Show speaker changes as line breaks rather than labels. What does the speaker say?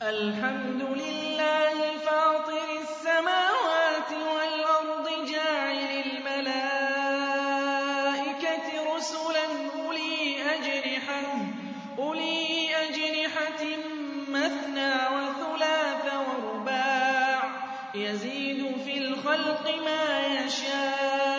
الْحَمْدُ لِلَّهِ فَاطِرِ السَّمَاوَاتِ وَالْأَرْضِ جَاعِلِ الْمَلَائِكَةِ رُسُلًا أُولِي أَجْنِحَةٍ مَّثْنَىٰ وَثُلَاثَ وَرُبَاعَ ۚ يَزِيدُ فِي الْخَلْقِ مَا يَشَاءُ